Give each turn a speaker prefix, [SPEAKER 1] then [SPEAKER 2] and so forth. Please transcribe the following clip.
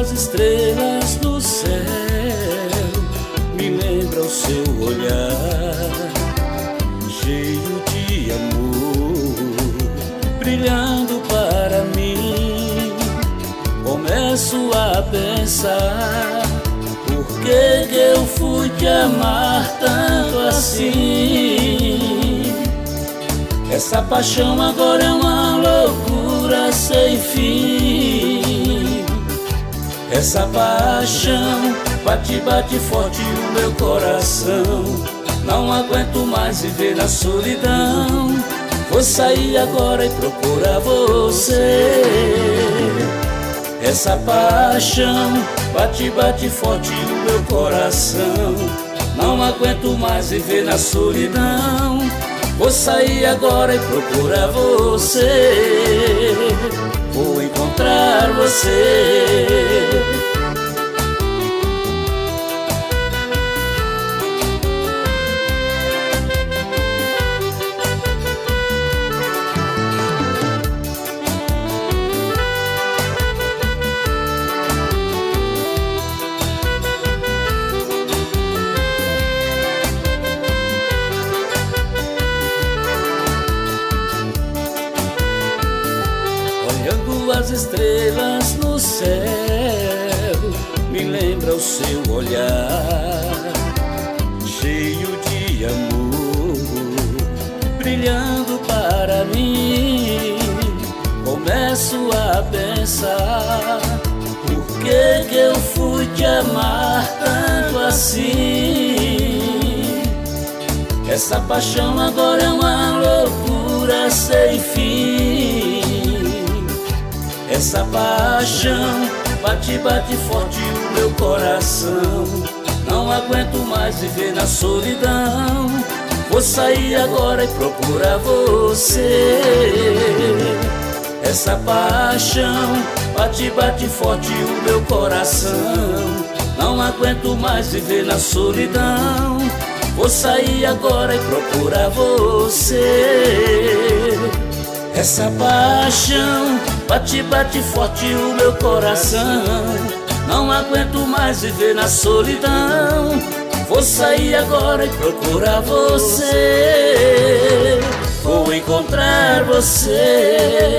[SPEAKER 1] as estrelas do céu, me lembra o seu olhar, cheio de amor, brilhando para mim. Começo a pensar, por que eu fui te amar tanto assim? Essa paixão agora é uma loucura sem fim. Essa paixão bate, bate forte no meu coração. Não aguento mais viver na solidão. Vou sair agora e procurar você. Essa paixão bate, bate forte no meu coração. Não aguento mais viver na solidão. Vou sair agora e procurar você. Vou encontrar você. Olhando as estrelas no céu, me lembra o seu olhar, cheio de amor, brilhando para mim. Começo a pensar, por que eu fui te amar tanto assim? Essa paixão agora é uma loucura sem fim. Essa paixão bate, bate forte no meu coração. Não aguento mais viver na solidão. Vou sair agora e procurar você. Essa paixão bate, bate forte no meu coração. Não aguento mais viver na solidão. Vou sair agora e procurar você. Essa paixão bate, bate forte o meu coração. Não aguento mais viver na solidão. Vou sair agora e procurar você. Vou encontrar você.